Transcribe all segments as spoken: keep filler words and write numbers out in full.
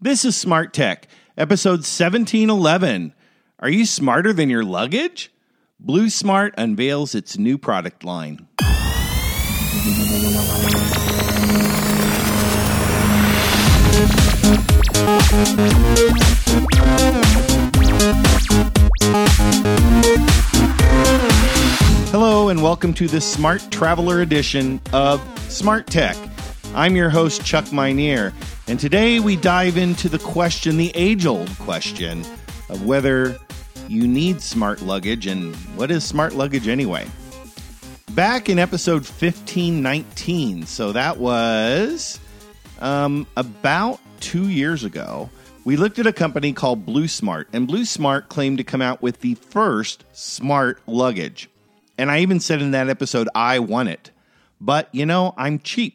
This is Smart Tech, episode seventeen eleven. Are you smarter than your luggage? Blue Smart unveils its new product line. Hello and welcome to the Smart Traveler edition of Smart Tech. I'm your host, Chuck Minear, and today we dive into the question, the age-old question, of whether you need smart luggage and what is smart luggage anyway. Back in episode fifteen nineteen, so that was um, about two years ago, we looked at a company called Blue Smart, and Blue Smart claimed to come out with the first smart luggage. And I even said in that episode, I want it. But, you know, I'm cheap.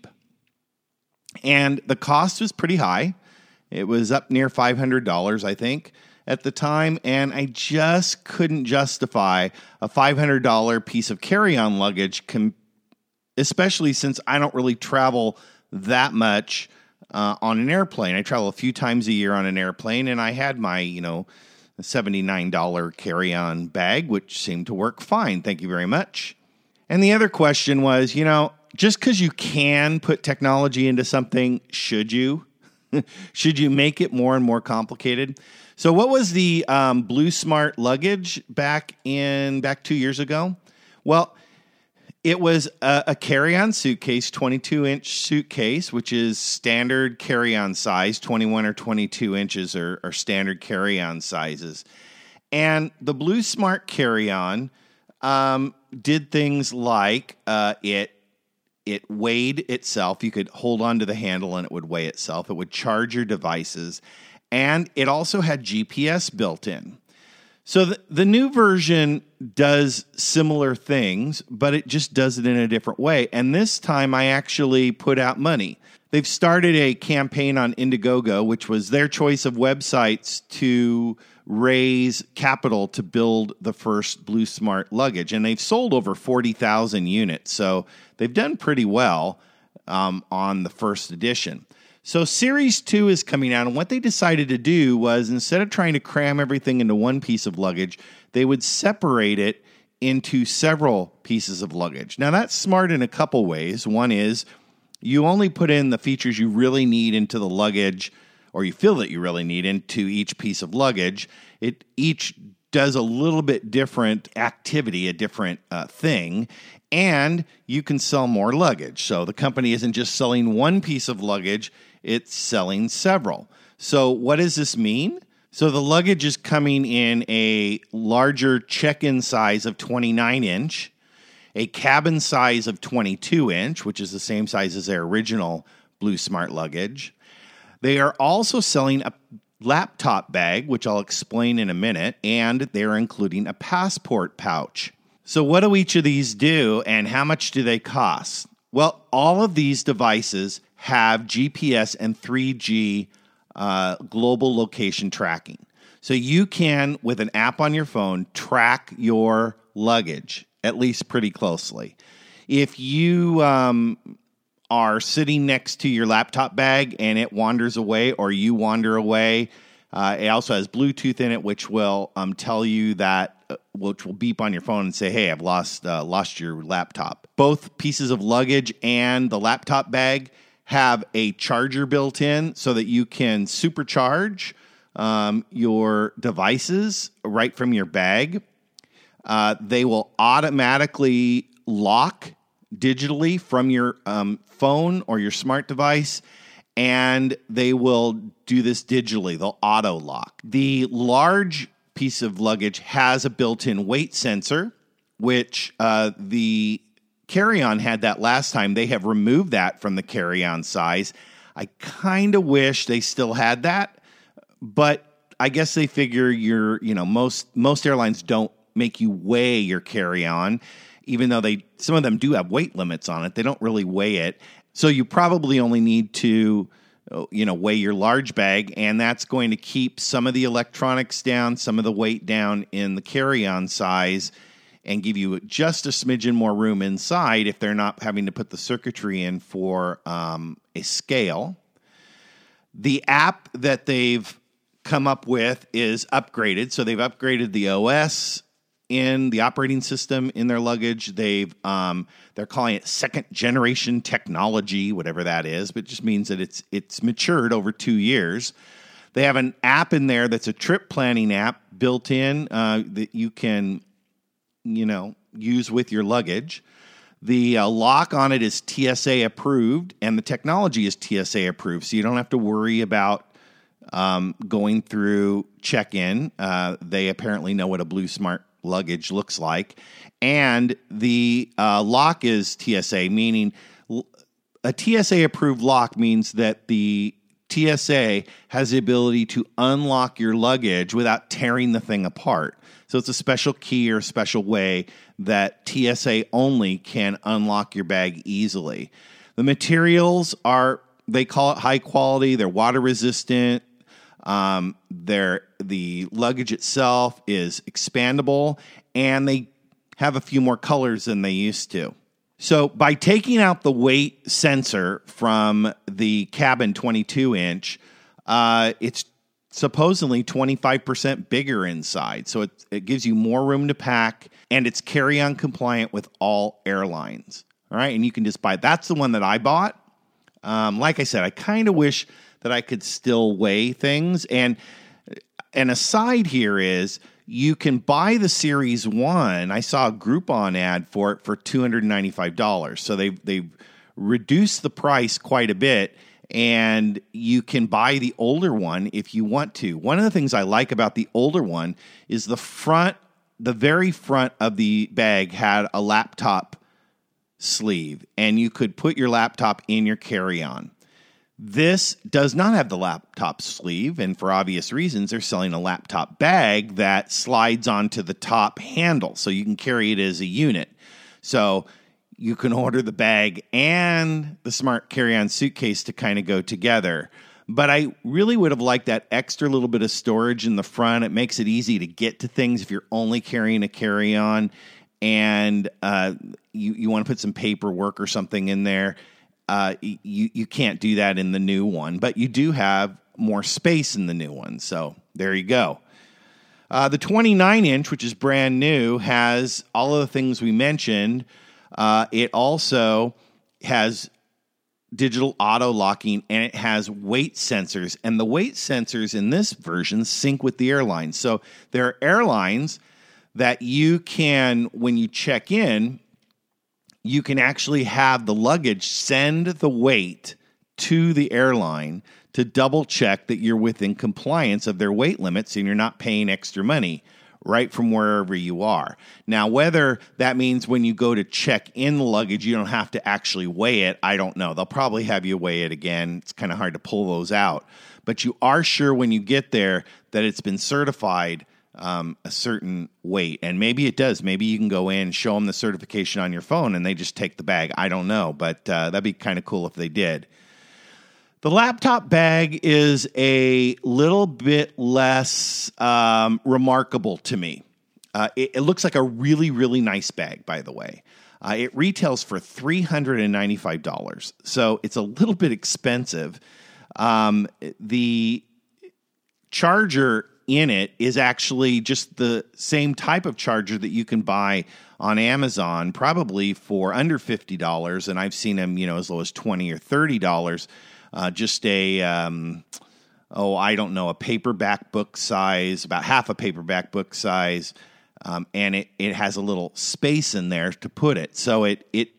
And the cost was pretty high. It was up near five hundred dollars, I think, at the time. And I just couldn't justify a five hundred dollars piece of carry-on luggage, com- especially since I don't really travel that much uh, on an airplane. I travel a few times a year on an airplane, and I had my, you know, seventy-nine dollars carry-on bag, which seemed to work fine. Thank you very much. And the other question was, you know, just because you can put technology into something, should you? Should you make it more and more complicated? So what was the um, Blue Smart luggage back in back two years ago? Well, it was a, a carry-on suitcase, twenty-two inch suitcase, which is standard carry-on size. twenty-one or twenty-two inches are, are standard carry-on sizes. And the Blue Smart carry-on um, did things like uh, it It weighed itself. You could hold onto the handle and it would weigh itself. It would charge your devices. And it also had G P S built in. So the, the new version does similar things, but it just does it in a different way. And this time I actually put out money. They've started a campaign on Indiegogo, which was their choice of websites to raise capital to build the first Blue Smart luggage. And they've sold over forty thousand units. So they've done pretty well um, on the first edition. So Series two is coming out, and what they decided to do was, instead of trying to cram everything into one piece of luggage, they would separate it into several pieces of luggage. Now, that's smart in a couple ways. One is you only put in the features you really need into the luggage, or you feel that you really need into each piece of luggage. It each does a little bit different activity, a different uh, thing, and you can sell more luggage. So the company isn't just selling one piece of luggage, it's selling several. So what does this mean? So the luggage is coming in a larger check-in size of twenty-nine inch, a cabin size of twenty-two inch, which is the same size as their original Blue Smart luggage. They are also selling a laptop bag, which I'll explain in a minute, and they're including a passport pouch. So what do each of these do, and how much do they cost? Well, all of these devices have G P S and three G uh, global location tracking. So you can, with an app on your phone, track your luggage, at least pretty closely. If you um, are sitting next to your laptop bag and it wanders away, or you wander away, uh, it also has Bluetooth in it, which will um, tell you that, uh, which will beep on your phone and say, hey, I've lost uh, lost your laptop. Both pieces of luggage and the laptop bag have a charger built in so that you can supercharge um, your devices right from your bag. Uh, they will automatically lock digitally from your um, phone or your smart device, and they will do this digitally. They'll auto lock. The large piece of luggage has a built-in weight sensor, which uh, the carry-on had that last time. They have removed that from the carry-on size. I kind of wish they still had that, but I guess they figure you're, you know, most most airlines don't make you weigh your carry-on, even though they some of them do have weight limits on it. They don't really weigh it. So you probably only need to, you know, weigh your large bag, and that's going to keep some of the electronics down, some of the weight down in the carry-on size, and give you just a smidgen more room inside if they're not having to put the circuitry in for um, a scale. The app that they've come up with is upgraded. So they've upgraded the O S in the operating system in their luggage. They've um, they're calling it second generation technology, whatever that is, but it just means that it's it's matured over two years. They have an app in there that's a trip planning app built in uh, that you can, you know, use with your luggage. The uh, lock on it is T S A approved, and the technology is T S A approved, so you don't have to worry about um, going through check-in. Uh, they apparently know what a Blue Smart luggage looks like, and the uh, lock is T S A, meaning a T S A approved lock means that the T S A has the ability to unlock your luggage without tearing the thing apart. So it's a special key or special way that T S A only can unlock your bag easily. The materials are, they call it high quality. They're water resistant. Um, they're, the luggage itself is expandable, and they have a few more colors than they used to. So by taking out the weight sensor from the cabin twenty-two inch, uh, it's supposedly twenty-five percent bigger inside. So it, it gives you more room to pack, and it's carry-on compliant with all airlines. All right, and you can just buy it. That's the one that I bought. Um, like I said, I kind of wish that I could still weigh things. And an aside here is you can buy the Series one. I saw a Groupon ad for it for two hundred ninety-five dollars. So they've, they've reduced the price quite a bit, and you can buy the older one if you want to. One of the things I like about the older one is the front, the very front of the bag had a laptop sleeve, and you could put your laptop in your carry-on. This does not have the laptop sleeve, and for obvious reasons, they're selling a laptop bag that slides onto the top handle, so you can carry it as a unit. So you can order the bag and the Smart carry-on suitcase to kind of go together. But I really would have liked that extra little bit of storage in the front. It makes it easy to get to things if you're only carrying a carry-on, and uh, you, you want to put some paperwork or something in there. Uh, you, you can't do that in the new one, but you do have more space in the new one. So there you go. Uh, the twenty-nine inch, which is brand new, has all of the things we mentioned. Uh, it also has digital auto locking, and it has weight sensors. And the weight sensors in this version sync with the airlines. So there are airlines that you can, when you check in, you can actually have the luggage send the weight to the airline to double check that you're within compliance of their weight limits and you're not paying extra money right from wherever you are. Now, whether that means when you go to check in the luggage, you don't have to actually weigh it, I don't know. They'll probably have you weigh it again. It's kind of hard to pull those out. But you are sure when you get there that it's been certified Um, a certain weight, and maybe it does. Maybe you can go in, show them the certification on your phone, and they just take the bag. I don't know, but uh, that'd be kind of cool if they did. The laptop bag is a little bit less um, remarkable to me. Uh, it, it looks like a really, really nice bag, by the way. Uh, it retails for three hundred ninety-five dollars, so it's a little bit expensive. Um, the charger in it is actually just the same type of charger that you can buy on Amazon, probably for under fifty dollars, and I've seen them, you know, as low as twenty or thirty dollars. Uh, just a, um, oh, I don't know, a paperback book size, about half a paperback book size, um, and it, it has a little space in there to put it. So it it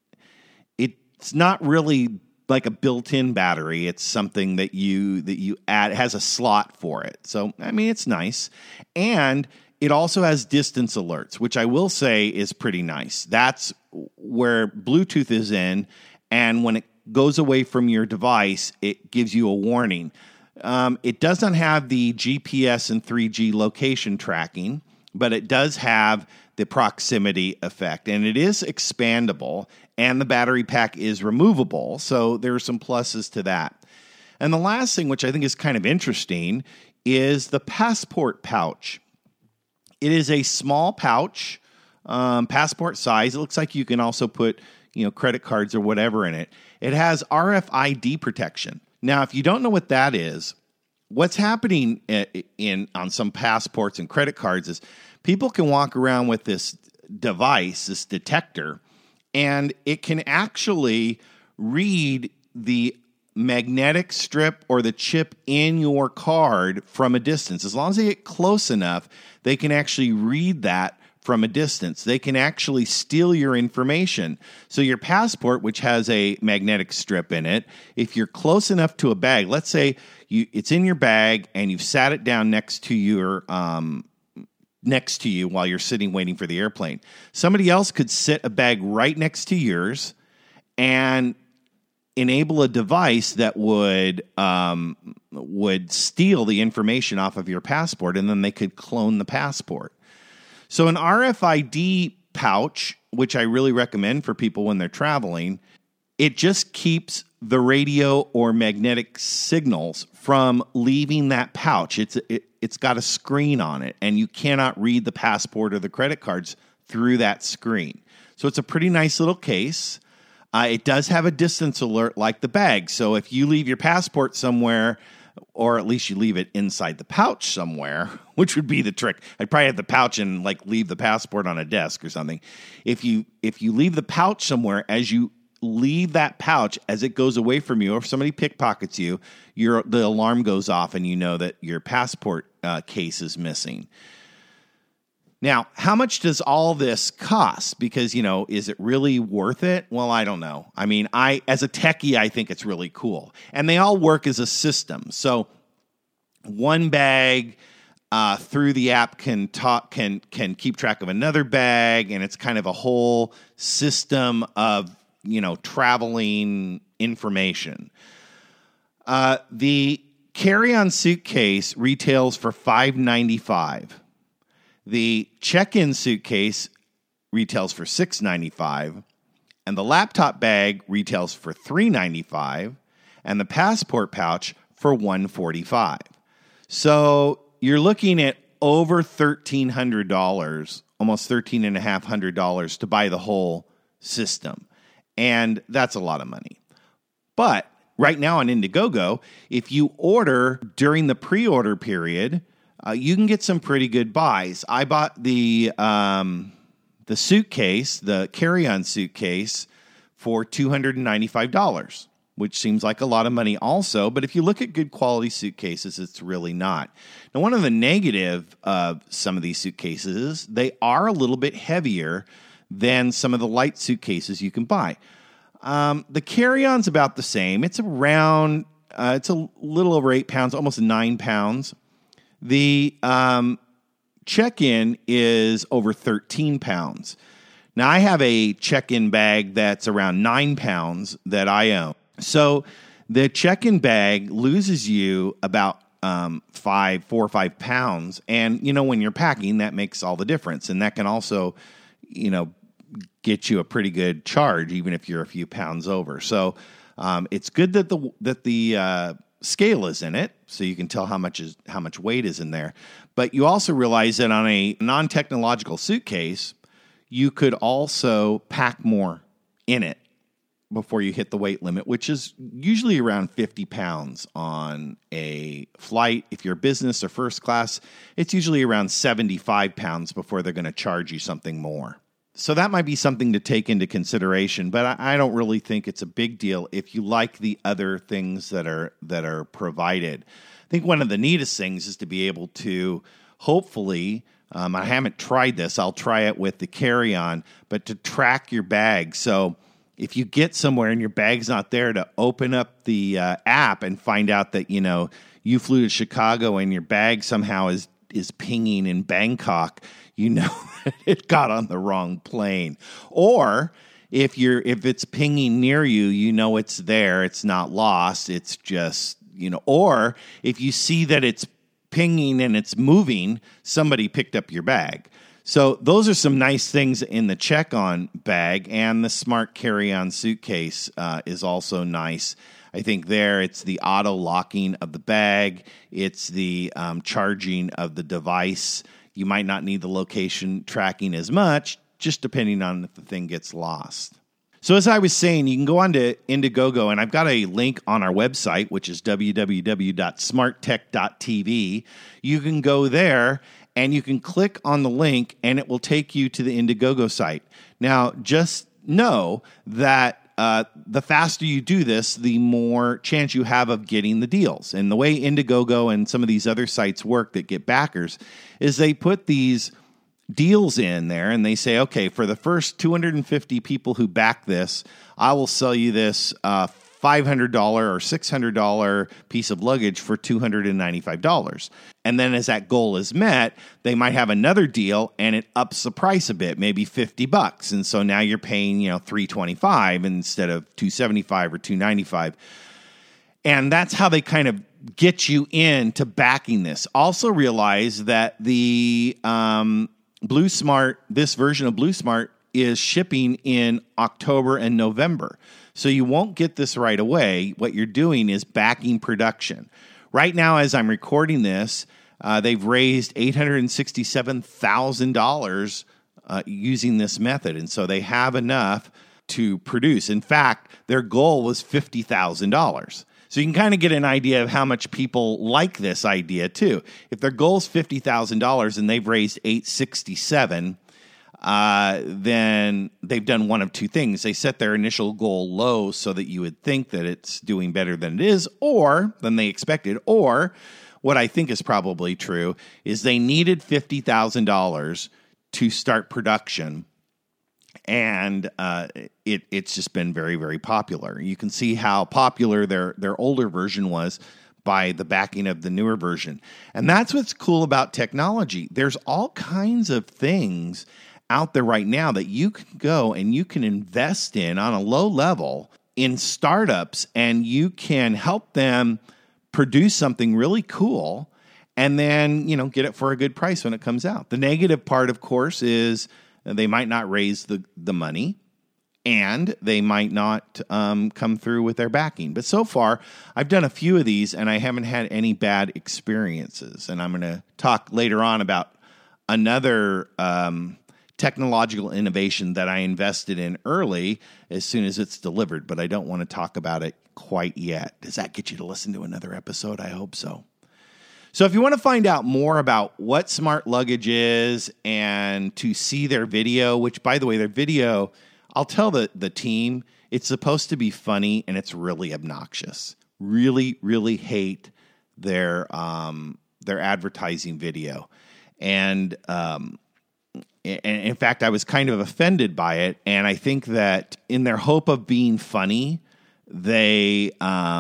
it's not really like a built-in battery. It's something that you that you add. It has a slot for it. So, I mean, it's nice. And it also has distance alerts, which I will say is pretty nice. That's where Bluetooth is in, and when it goes away from your device, it gives you a warning. Um, it does not have the G P S and three G location tracking, but it does have the proximity effect, and it is expandable, and the battery pack is removable, so there are some pluses to that. And the last thing, which I think is kind of interesting, is the passport pouch. It is a small pouch, um, passport size. It looks like you can also put, you know, credit cards or whatever in it. It has R F I D protection. Now, if you don't know what that is, what's happening in, in on some passports and credit cards is people can walk around with this device, this detector, and it can actually read the magnetic strip or the chip in your card from a distance. As long as they get close enough, they can actually read that from a distance. They can actually steal your information. So your passport, which has a magnetic strip in it, if you're close enough to a bag, let's say you it's in your bag and you've sat it down next to your um, next to you while you're sitting waiting for the airplane. Somebody else could sit a bag right next to yours and enable a device that would um, would steal the information off of your passport, and then they could clone the passport. So an R F I D pouch, which I really recommend for people when they're traveling, it just keeps the radio or magnetic signals from leaving that pouch. It's it, it's got a screen on it, and you cannot read the passport or the credit cards through that screen. So it's a pretty nice little case. Uh, it does have a distance alert like the bag. So if you leave your passport somewhere, or at least you leave it inside the pouch somewhere, which would be the trick. I'd probably have the pouch and like leave the passport on a desk or something. If you if you leave the pouch somewhere, as you leave that pouch, as it goes away from you, or if somebody pickpockets you, your the alarm goes off and you know that your passport uh, case is missing. Now, how much does all this cost? Because, you know, is it really worth it? Well, I don't know. I mean, I as a techie, I think it's really cool. And they all work as a system. So one bag uh, through the app can talk, can can keep track of another bag, and it's kind of a whole system of, you know, traveling information. Uh, the carry-on suitcase retails for five ninety-five. The check-in suitcase retails for six ninety-five, and the laptop bag retails for three ninety-five, and the passport pouch for one forty-five. So you're looking at over thirteen hundred dollars, almost thirteen thousand five hundred dollars to buy the whole system, and that's a lot of money. But right now on Indiegogo, if you order during the pre-order period, Uh, you can get some pretty good buys. I bought the um, the suitcase, the carry-on suitcase, for two hundred ninety-five dollars, which seems like a lot of money also. But if you look at good quality suitcases, it's really not. Now, one of the negative of some of these suitcases is they are a little bit heavier than some of the light suitcases you can buy. Um, the carry-on's about the same. It's around, uh, it's a little over eight pounds, almost nine pounds. The um, check-in is over thirteen pounds. Now, I have a check-in bag that's around nine pounds that I own. So the check-in bag loses you about um, five, four or five pounds. And, you know, when you're packing, that makes all the difference. And that can also, you know, get you a pretty good charge, even if you're a few pounds over. So um, it's good that the that the uh, scale is in it, so you can tell how much is how much weight is in there. But you also realize that on a non-technological suitcase, you could also pack more in it before you hit the weight limit, which is usually around fifty pounds on a flight. If you're business or first class, it's usually around seventy-five pounds before they're going to charge you something more. So that might be something to take into consideration, but I, I don't really think it's a big deal if you like the other things that are that are provided. I think one of the neatest things is to be able to, hopefully, um, I haven't tried this, I'll try it with the carry-on, but to track your bag. So if you get somewhere and your bag's not there, to open up the uh, app and find out that, you know, you flew to Chicago and your bag somehow is is pinging in Bangkok, you know it got on the wrong plane. Or if you're if it's pinging near you, you know it's there. It's not lost. It's just, you know, or if you see that it's pinging and it's moving, somebody picked up your bag. So those are some nice things in the check-on bag, and the smart carry-on suitcase uh, is also nice. I think there it's the auto locking of the bag. It's the um, charging of the device. You might not need the location tracking as much, just depending on if the thing gets lost. So as I was saying, you can go on to Indiegogo, and I've got a link on our website, which is w w w dot smart tech dot t v. You can go there, and you can click on the link, and it will take you to the Indiegogo site. Now, just know that Uh, the faster you do this, the more chance you have of getting the deals. And the way Indiegogo and some of these other sites work that get backers is they put these deals in there and they say, okay, for the first two hundred fifty people who back this, I will sell you this uh, five hundred dollars or six hundred dollars piece of luggage for two hundred ninety-five dollars. And then as that goal is met, they might have another deal and it ups the price a bit, maybe fifty bucks. And so now you're paying, you know, three twenty-five instead of two seventy-five or two ninety-five. And that's how they kind of get you into backing this. Also realize that the um, Blue Smart, this version of Blue Smart is shipping in October and November. So you won't get this right away. What you're doing is backing production. Right now, as I'm recording this, uh, they've raised eight hundred sixty-seven thousand dollars uh, using this method. And so they have enough to produce. In fact, their goal was fifty thousand dollars. So you can kind of get an idea of how much people like this idea, too. If their goal is fifty thousand dollars and they've raised eight hundred sixty-seven thousand dollars, Uh, then they've done one of two things. They set their initial goal low so that you would think that it's doing better than it is, or than they expected, or what I think is probably true is they needed fifty thousand dollars to start production, and uh, it it's just been very, very popular. You can see how popular their their older version was by the backing of the newer version. And that's what's cool about technology. There's all kinds of things out there right now that you can go and you can invest in on a low level in startups, and you can help them produce something really cool and then, you know, get it for a good price when it comes out. The negative part, of course, is they might not raise the, the money, and they might not um, come through with their backing. But so far, I've done a few of these, and I haven't had any bad experiences. And I'm going to talk later on about another um, technological innovation that I invested in early as soon as it's delivered, but I don't want to talk about it quite yet. Does that get you to listen to another episode? I hope so. So if you want to find out more about what Smart Luggage is and to see their video, which, by the way, their video, I'll tell the, the team, it's supposed to be funny and it's really obnoxious. Really, really hate their um, their advertising video. And um, in fact, I was kind of offended by it. And I think that in their hope of being funny, they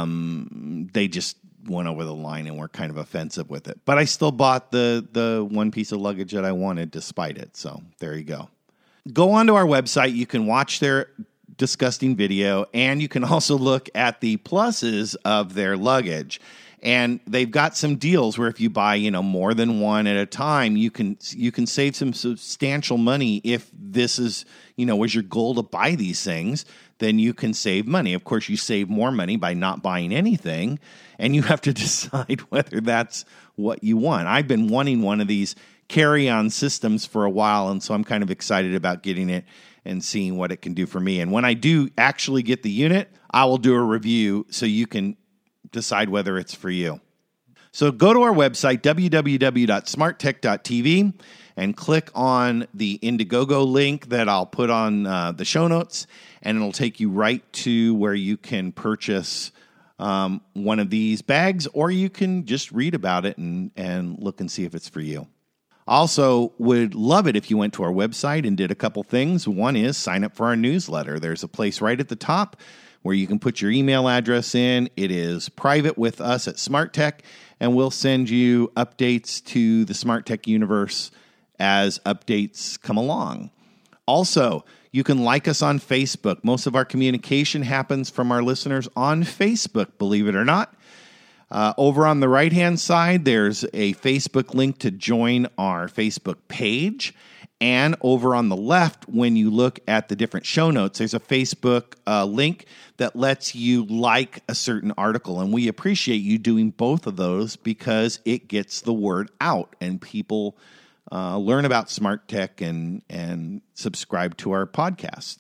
um, they just went over the line and were kind of offensive with it. But I still bought the the one piece of luggage that I wanted despite it. So there you go. Go onto our website. You can watch their disgusting video, and you can also look at the pluses of their luggage. And they've got some deals where if you buy, you know, more than one at a time, you can you can save some substantial money. If this is, you know, was your goal to buy these things, then you can save money. Of course, you save more money by not buying anything, and you have to decide whether that's what you want. I've been wanting one of these carry-on systems for a while, and so I'm kind of excited about getting it and seeing what it can do for me. And when I do actually get the unit, I will do a review so you can decide whether it's for you. So go to our website, w w w dot smart tech dot t v, and click on the Indiegogo link that I'll put on uh, the show notes, and it'll take you right to where you can purchase um, one of these bags, or you can just read about it and, and look and see if it's for you. Also, would love it if you went to our website and did a couple things. One is sign up for our newsletter. There's a place right at the top where you can put your email address in. It is private with us at Smart Tech, and we'll send you updates to the Smart Tech universe as updates come along. Also, you can like us on Facebook. Most of our communication happens from our listeners on Facebook, believe it or not. Uh, over on the right-hand side, there's a Facebook link to join our Facebook page. And over on the left, when you look at the different show notes, there's a Facebook uh, link that lets you like a certain article. And we appreciate you doing both of those because it gets the word out and people uh, learn about Smart Tech and, and subscribe to our podcast.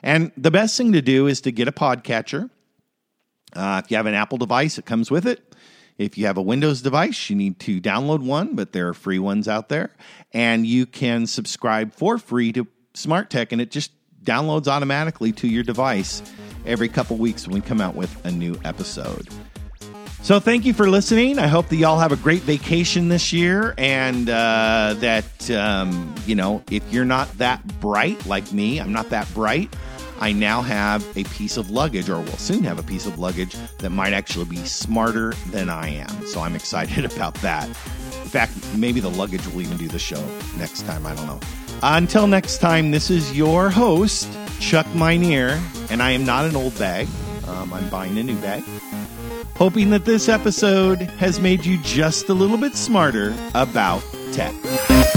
And the best thing to do is to get a podcatcher. Uh, if you have an Apple device, it comes with it. If you have a Windows device, you need to download one, but there are free ones out there. And you can subscribe for free to Smart Tech, and it just downloads automatically to your device every couple weeks when we come out with a new episode. So thank you for listening. I hope that y'all have a great vacation this year, and uh, that, um, you know, if you're not that bright like me, I'm not that bright, I now have a piece of luggage, or will soon have a piece of luggage that might actually be smarter than I am. So I'm excited about that. In fact, maybe the luggage will even do the show next time. I don't know. Until next time, this is your host, Chuck Minear, and I am not an old bag. Um, I'm buying a new bag. Hoping that this episode has made you just a little bit smarter about tech.